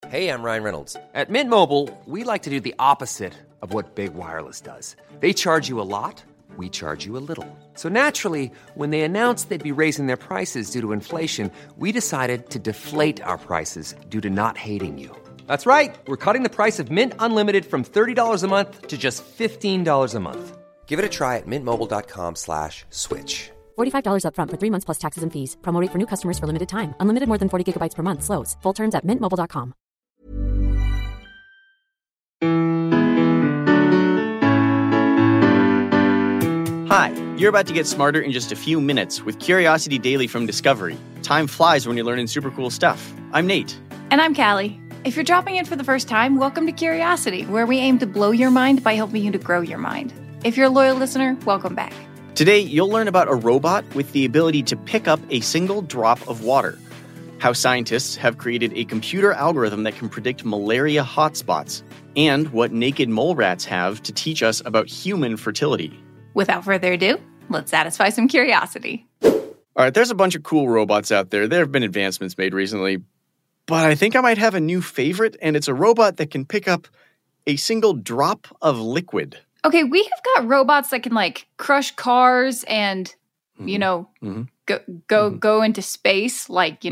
Hey, I'm Ryan Reynolds. At Mint Mobile, we like to do the opposite of what Big Wireless does. They charge you a lot, we charge you a little. So naturally, when they announced they'd be raising their prices due to inflation, we decided to deflate our prices due to not hating you. That's right. We're cutting the price of Mint Unlimited from $30 a month to just $15 a month. Give it a try at mintmobile.com/switch. $45 up front for 3 months plus taxes and fees. Promo rate for new customers for limited time. Unlimited more than 40 gigabytes per month. Slows full terms at mintmobile.com. Hi, you're about to get smarter in just a few minutes with Curiosity Daily from Discovery. Time flies when you're learning super cool stuff. I'm Nate. And I'm Callie. If you're dropping in for the first time, welcome to Curiosity, where we aim to blow your mind by helping you to grow your mind. If you're a loyal listener, welcome back. Today, you'll learn about a robot with the ability to pick up a single drop of water, how scientists have created a computer algorithm that can predict malaria hotspots, and what naked mole rats have to teach us about human fertility. Without further ado, let's satisfy some curiosity. All right, there's a bunch of cool robots out there. There have been advancements made recently, but I think I might have a new favorite, and it's a robot that can pick up a single drop of liquid. Okay, we have got robots that can crush cars and, go into space,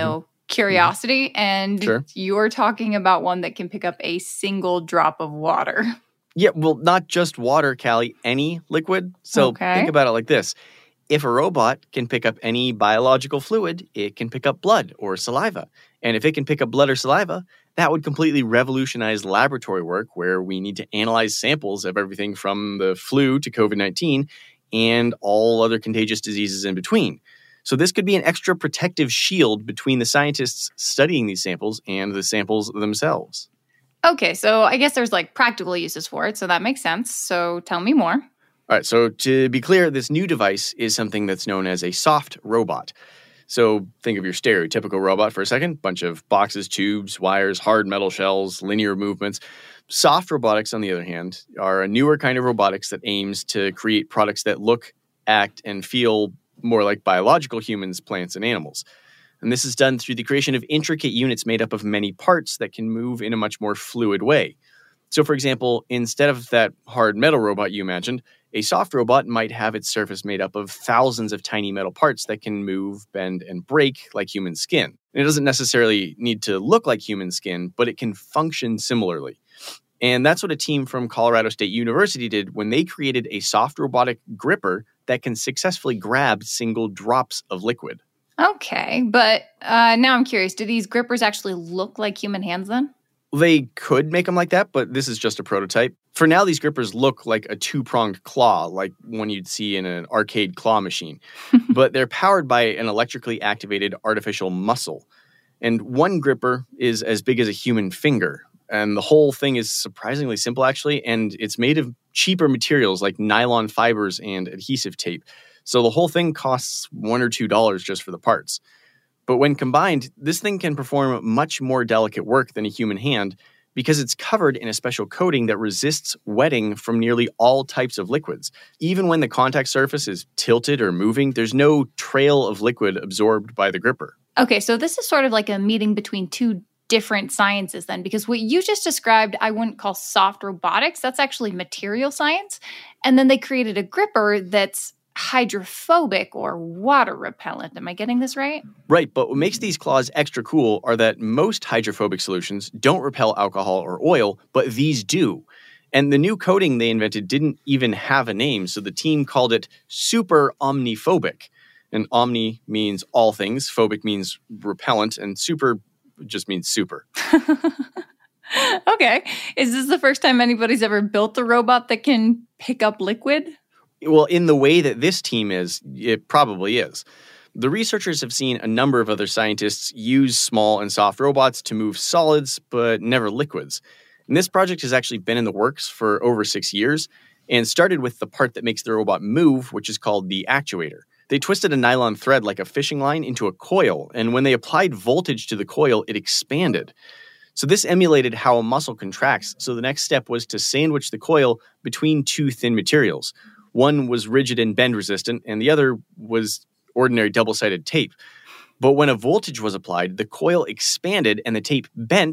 Curiosity. And Sure. You're talking about one that can pick up a single drop of water. Yeah, well, not just water, Callie, any liquid. So Think about it like this. If a robot can pick up any biological fluid, it can pick up blood or saliva. And if it can pick up blood or saliva, that would completely revolutionize laboratory work where we need to analyze samples of everything from the flu to COVID-19 and all other contagious diseases in between. So this could be an extra protective shield between the scientists studying these samples and the samples themselves. Okay, so I guess there's practical uses for it, so that makes sense. So tell me more. All right, so to be clear, this new device is something that's known as a soft robot. So think of your stereotypical robot for a second. Bunch of boxes, tubes, wires, hard metal shells, linear movements. Soft robotics, on the other hand, are a newer kind of robotics that aims to create products that look, act, and feel more like biological humans, plants, and animals. And this is done through the creation of intricate units made up of many parts that can move in a much more fluid way. So, for example, instead of that hard metal robot you imagined, a soft robot might have its surface made up of thousands of tiny metal parts that can move, bend, and break like human skin. And it doesn't necessarily need to look like human skin, but it can function similarly. And that's what a team from Colorado State University did when they created a soft robotic gripper that can successfully grab single drops of liquid. Okay, but now I'm curious. Do these grippers actually look like human hands then? They could make them like that, but this is just a prototype. For now, these grippers look like a two-pronged claw, like one you'd see in an arcade claw machine. But they're powered by an electrically activated artificial muscle. And one gripper is as big as a human finger. And the whole thing is surprisingly simple, actually, and it's made of cheaper materials like nylon fibers and adhesive tape. So the whole thing costs $1 or $2 just for the parts. But when combined, this thing can perform much more delicate work than a human hand because it's covered in a special coating that resists wetting from nearly all types of liquids. Even when the contact surface is tilted or moving, there's no trail of liquid absorbed by the gripper. Okay, so this is sort of like a meeting between two different sciences then, because what you just described, I wouldn't call soft robotics. That's actually material science. And then they created a gripper that's hydrophobic or water repellent. Am I getting this right? Right, but what makes these claws extra cool are that most hydrophobic solutions don't repel alcohol or oil, but these do. And the new coating they invented didn't even have a name, so the team called it super omniphobic. And omni means all things, phobic means repellent, and super just means super. Okay. Is this the first time anybody's ever built a robot that can pick up liquid? Well, in the way that this team is, it probably is. The researchers have seen a number of other scientists use small and soft robots to move solids, but never liquids. And this project has actually been in the works for over 6 years and started with the part that makes the robot move, which is called the actuator. They twisted a nylon thread like a fishing line into a coil, and when they applied voltage to the coil, it expanded. So this emulated how a muscle contracts, so the next step was to sandwich the coil between two thin materials. One was rigid and bend resistant, and the other was ordinary double-sided tape. But when a voltage was applied, the coil expanded and the tape bent,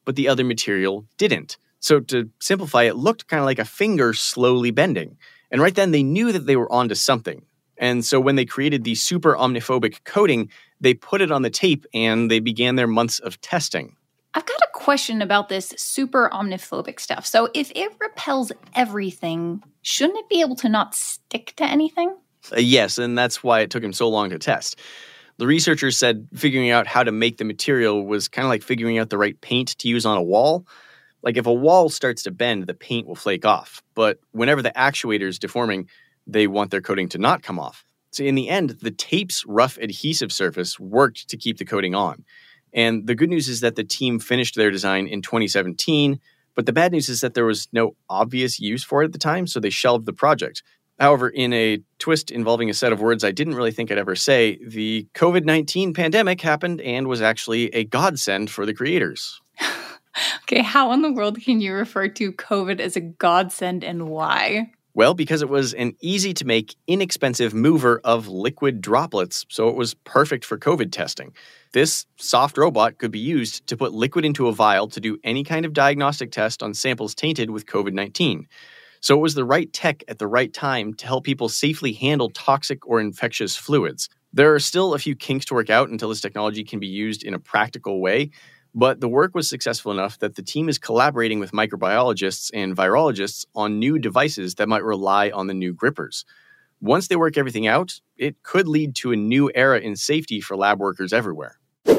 but the other material didn't. So to simplify, it looked kind of like a finger slowly bending. And right then, they knew that they were onto something. And so when they created the super omniphobic coating, they put it on the tape and they began their months of testing. I've got a question about this super omniphobic stuff. So if it repels everything, shouldn't it be able to not stick to anything? Yes, and that's why it took him so long to test. The researchers said figuring out how to make the material was kind of like figuring out the right paint to use on a wall. Like if a wall starts to bend, the paint will flake off. But whenever the actuator is deforming, they want their coating to not come off. So in the end, the tape's rough adhesive surface worked to keep the coating on. And the good news is that the team finished their design in 2017, but the bad news is that there was no obvious use for it at the time, so they shelved the project. However, in a twist involving a set of words I didn't really think I'd ever say, the COVID-19 pandemic happened and was actually a godsend for the creators. Okay, how in the world can you refer to COVID as a godsend and why? Well, because it was an easy-to-make, inexpensive mover of liquid droplets, so it was perfect for COVID testing. This soft robot could be used to put liquid into a vial to do any kind of diagnostic test on samples tainted with COVID-19. So it was the right tech at the right time to help people safely handle toxic or infectious fluids. There are still a few kinks to work out until this technology can be used in a practical way, but the work was successful enough that the team is collaborating with microbiologists and virologists on new devices that might rely on the new grippers. Once they work everything out, it could lead to a new era in safety for lab workers everywhere.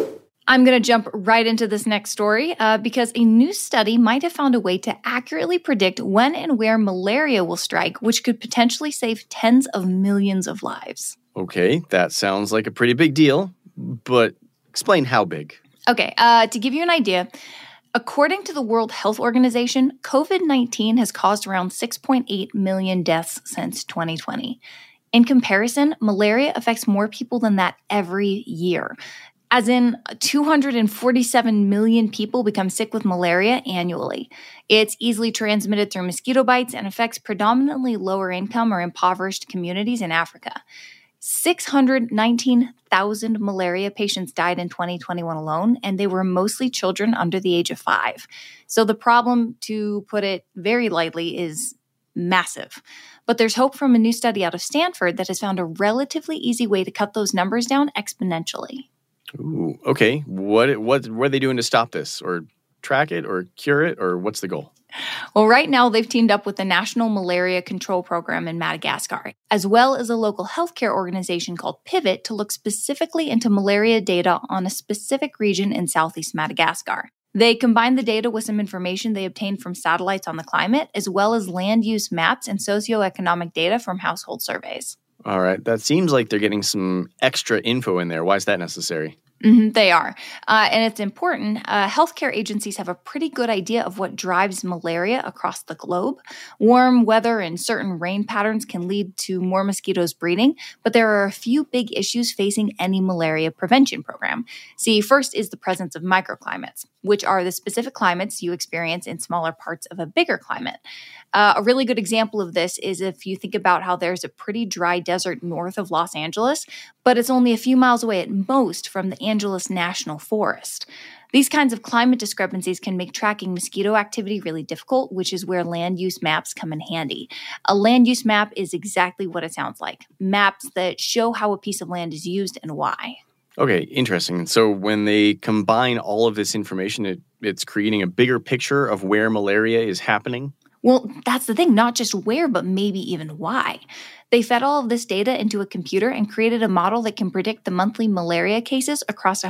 I'm going to jump right into this next story because a new study might have found a way to accurately predict when and where malaria will strike, which could potentially save tens of millions of lives. Okay, that sounds like a pretty big deal, but explain how big. Okay, to give you an idea, according to the World Health Organization, COVID-19 has caused around 6.8 million deaths since 2020. In comparison, malaria affects more people than that every year. As in, 247 million people become sick with malaria annually. It's easily transmitted through mosquito bites and affects predominantly lower income or impoverished communities in Africa. 619,000 malaria patients died in 2021 alone, and they were mostly children under the age of 5. So the problem, to put it very lightly, is massive. But there's hope from a new study out of Stanford that has found a relatively easy way to cut those numbers down exponentially. Ooh, okay. What are they doing to stop this? Or track it or cure it? Or what's the goal? Well, right now they've teamed up with the National Malaria Control Program in Madagascar, as well as a local healthcare organization called Pivot to look specifically into malaria data on a specific region in southeast Madagascar. They combined the data with some information they obtained from satellites on the climate, as well as land use maps and socioeconomic data from household surveys. All right. That seems like they're getting some extra info in there. Why is that necessary? They are. And it's important. Healthcare agencies have a pretty good idea of what drives malaria across the globe. Warm weather and certain rain patterns can lead to more mosquitoes breeding, but there are a few big issues facing any malaria prevention program. See, first is the presence of microclimates, which are the specific climates you experience in smaller parts of a bigger climate. A really good example of this is if you think about how there's a pretty dry desert north of Los Angeles, but it's only a few miles away at most from the Angeles National Forest. These kinds of climate discrepancies can make tracking mosquito activity really difficult, which is where land use maps come in handy. A land use map is exactly what it sounds like. Maps that show how a piece of land is used and why. Okay, interesting. So when they combine all of this information, it's creating a bigger picture of where malaria is happening? Well, that's the thing, not just where, but maybe even why. They fed all of this data into a computer and created a model that can predict the monthly malaria cases across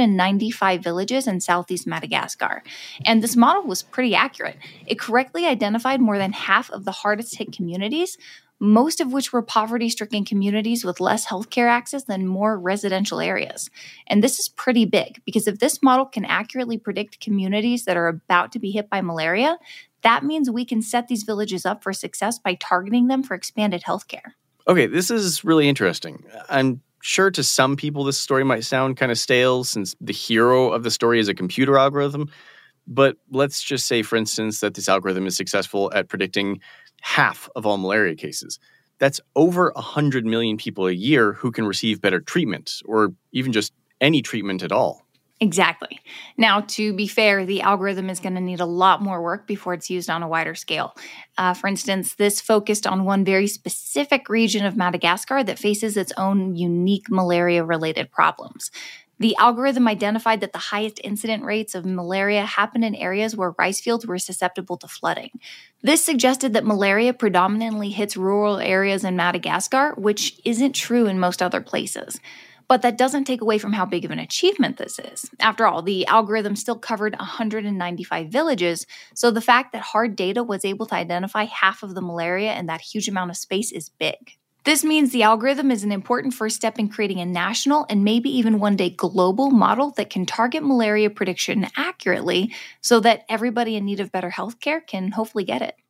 195 villages in southeast Madagascar. And this model was pretty accurate. It correctly identified more than half of the hardest hit communities, most of which were poverty-stricken communities with less healthcare access than more residential areas. And this is pretty big, because if this model can accurately predict communities that are about to be hit by malaria, that means we can set these villages up for success by targeting them for expanded healthcare. Okay, this is really interesting. I'm sure to some people this story might sound kind of stale since the hero of the story is a computer algorithm. But let's just say, for instance, that this algorithm is successful at predicting half of all malaria cases. That's over 100 million people a year who can receive better treatment, or even just any treatment at all. Exactly. Now, to be fair, the algorithm is going to need a lot more work before it's used on a wider scale. For instance, this focused on one very specific region of Madagascar that faces its own unique malaria-related problems. The algorithm identified that the highest incident rates of malaria happen in areas where rice fields were susceptible to flooding. This suggested that malaria predominantly hits rural areas in Madagascar, which isn't true in most other places. But that doesn't take away from how big of an achievement this is. After all, the algorithm still covered 195 villages, so the fact that hard data was able to identify half of the malaria in that huge amount of space is big. This means the algorithm is an important first step in creating a national and maybe even one day global model that can target malaria prediction accurately so that everybody in need of better healthcare can hopefully get it.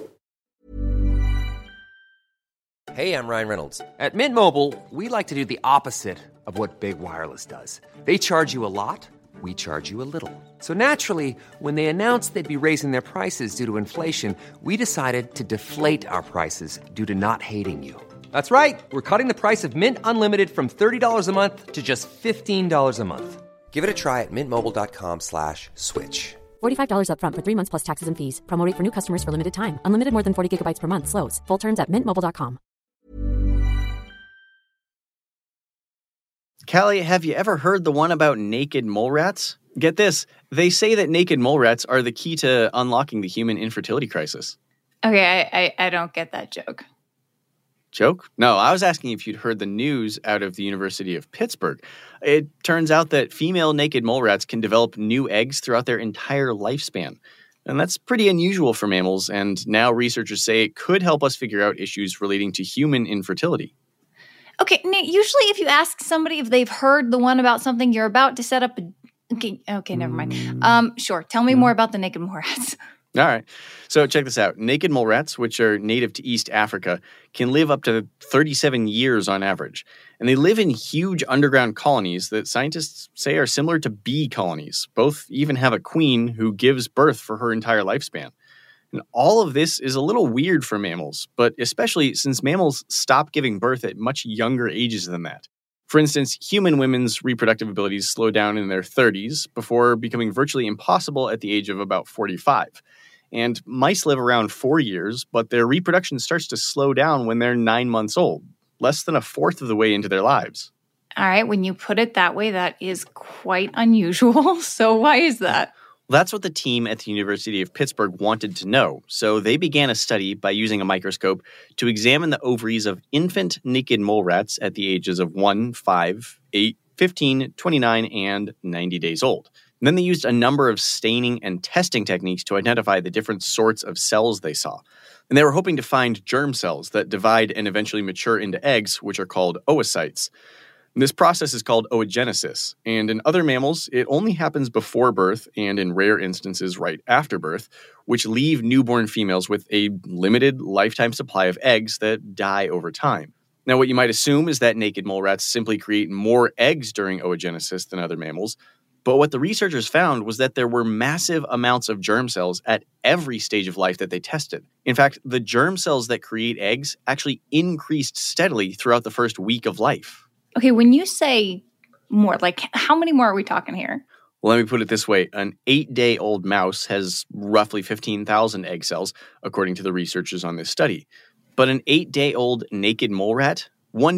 Hey, I'm Ryan Reynolds. At Mint Mobile, we like to do the opposite of what Big Wireless does. They charge you a lot, we charge you a little. So naturally, when they announced they'd be raising their prices due to inflation, we decided to deflate our prices due to not hating you. That's right. We're cutting the price of Mint Unlimited from $30 a month to just $15 a month. Give it a try at mintmobile.com/switch. $45 up front for 3 months plus taxes and fees. Promo rate for new customers for limited time. Unlimited more than 40 gigabytes per month. Slows full terms at mintmobile.com. Callie, have you ever heard the one about naked mole rats? Get this, they say that naked mole rats are the key to unlocking the human infertility crisis. Okay, I don't get that joke. Joke? No, I was asking if you'd heard the news out of the University of Pittsburgh. It turns out that female naked mole rats can develop new eggs throughout their entire lifespan. And that's pretty unusual for mammals, and now researchers say it could help us figure out issues relating to human infertility. Okay, Nate, usually if you ask somebody if they've heard the one about something, you're about to set up a... Okay, never mind. Sure, tell me more about the naked mole rats. All right. So check this out. Naked mole rats, which are native to East Africa, can live up to 37 years on average. And they live in huge underground colonies that scientists say are similar to bee colonies. Both even have a queen who gives birth for her entire lifespan. And all of this is a little weird for mammals, but especially since mammals stop giving birth at much younger ages than that. For instance, human women's reproductive abilities slow down in their 30s before becoming virtually impossible at the age of about 45. And mice live around 4 years, but their reproduction starts to slow down when they're 9 months old, less than a fourth of the way into their lives. All right, when you put it that way, that is quite unusual. So why is that? Well, that's what the team at the University of Pittsburgh wanted to know. So they began a study by using a microscope to examine the ovaries of infant naked mole rats at the ages of 1, 5, 8, 15, 29, and 90 days old. And then they used a number of staining and testing techniques to identify the different sorts of cells they saw. And they were hoping to find germ cells that divide and eventually mature into eggs, which are called oocytes. This process is called oogenesis, and in other mammals, it only happens before birth and in rare instances right after birth, which leave newborn females with a limited lifetime supply of eggs that die over time. Now, what you might assume is that naked mole rats simply create more eggs during oogenesis than other mammals, but what the researchers found was that there were massive amounts of germ cells at every stage of life that they tested. In fact, the germ cells that create eggs actually increased steadily throughout the first week of life. Okay, when you say more, like how many more are we talking here? Well, let me put it this way. An 8-day-old mouse has roughly 15,000 egg cells, according to the researchers on this study. But an 8-day-old naked mole rat,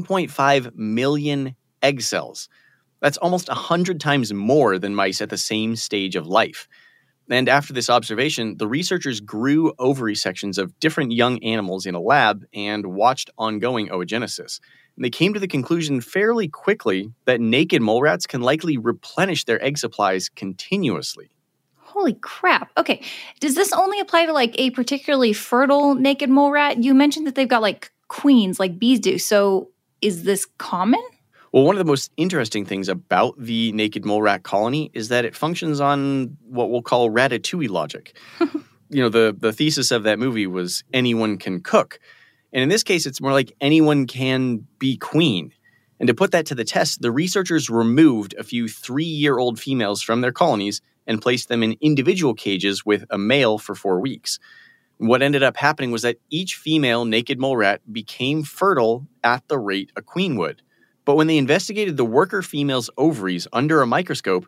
1.5 million egg cells. That's almost 100 times more than mice at the same stage of life. And after this observation, the researchers grew ovary sections of different young animals in a lab and watched ongoing oogenesis. And they came to the conclusion fairly quickly that naked mole rats can likely replenish their egg supplies continuously. Holy crap. Okay. Does this only apply to like a particularly fertile naked mole rat? You mentioned that they've got like queens like bees do. So is this common? Well, one of the most interesting things about the naked mole rat colony is that it functions on what we'll call ratatouille logic. The thesis of that movie was anyone can cook. And in this case, it's more like anyone can be queen. And to put that to the test, the researchers removed a few 3-year-old females from their colonies and placed them in individual cages with a male for 4 weeks. What ended up happening was that each female naked mole rat became fertile at the rate a queen would. But when they investigated the worker female's ovaries under a microscope,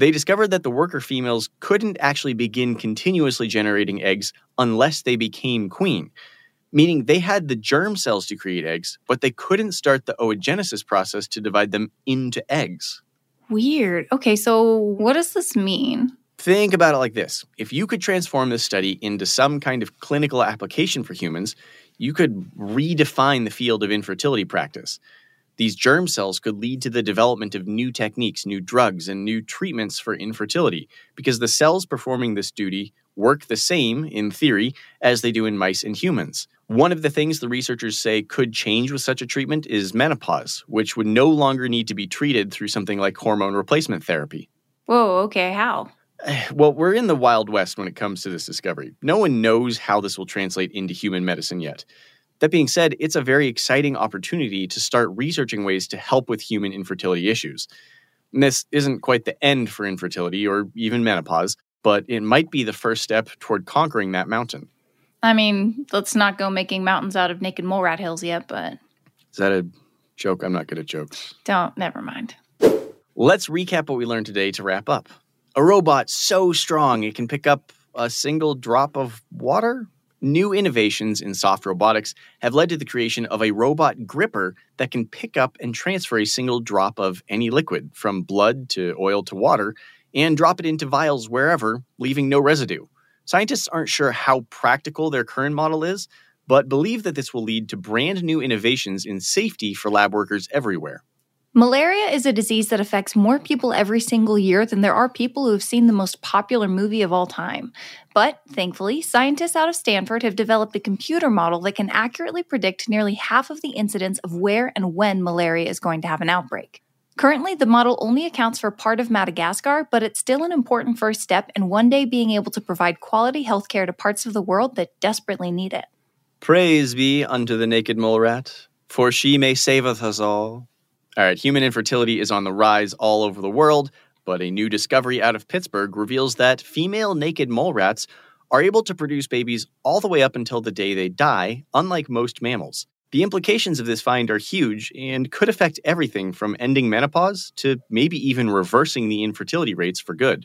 They discovered that the worker females couldn't actually begin continuously generating eggs unless they became queen, meaning they had the germ cells to create eggs, but they couldn't start the oogenesis process to divide them into eggs. Weird. Okay, so what does this mean? Think about it like this. If you could transform this study into some kind of clinical application for humans, you could redefine the field of infertility practice. These germ cells could lead to the development of new techniques, new drugs, and new treatments for infertility, because the cells performing this duty work the same, in theory, as they do in mice and humans. One of the things the researchers say could change with such a treatment is menopause, which would no longer need to be treated through something like hormone replacement therapy. Whoa, okay, how? Well, we're in the Wild West when it comes to this discovery. No one knows how this will translate into human medicine yet. That being said, it's a very exciting opportunity to start researching ways to help with human infertility issues. And this isn't quite the end for infertility or even menopause, but it might be the first step toward conquering that mountain. I mean, let's not go making mountains out of naked mole rat hills yet, but... Is that a joke? I'm not good at jokes. Never mind. Let's recap what we learned today to wrap up. A robot so strong it can pick up a single drop of water? New innovations in soft robotics have led to the creation of a robot gripper that can pick up and transfer a single drop of any liquid, from blood to oil to water, and drop it into vials wherever, leaving no residue. Scientists aren't sure how practical their current model is, but believe that this will lead to brand new innovations in safety for lab workers everywhere. Malaria is a disease that affects more people every single year than there are people who have seen the most popular movie of all time. But, thankfully, scientists out of Stanford have developed a computer model that can accurately predict nearly half of the incidence of where and when malaria is going to have an outbreak. Currently, the model only accounts for part of Madagascar, but it's still an important first step in one day being able to provide quality healthcare to parts of the world that desperately need it. Praise be unto the naked mole rat, for she may saveth us all. All right, human infertility is on the rise all over the world, but a new discovery out of Pittsburgh reveals that female naked mole rats are able to produce babies all the way up until the day they die, unlike most mammals. The implications of this find are huge and could affect everything from ending menopause to maybe even reversing the infertility rates for good.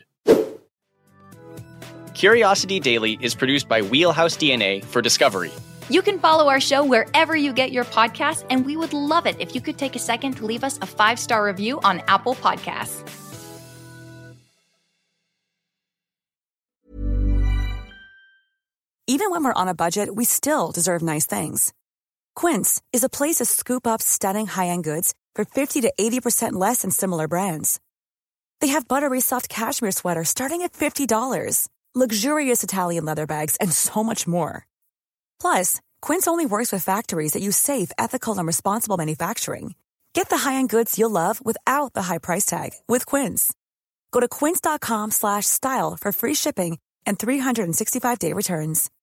Curiosity Daily is produced by Wheelhouse DNA for Discovery. You can follow our show wherever you get your podcasts, and we would love it if you could take a second to leave us a 5-star review on Apple Podcasts. Even when we're on a budget, we still deserve nice things. Quince is a place to scoop up stunning high-end goods for 50 to 80% less than similar brands. They have buttery soft cashmere sweaters starting at $50, luxurious Italian leather bags, and so much more. Plus, Quince only works with factories that use safe, ethical, and responsible manufacturing. Get the high-end goods you'll love without the high price tag with Quince. Go to quince.com/style for free shipping and 365-day returns.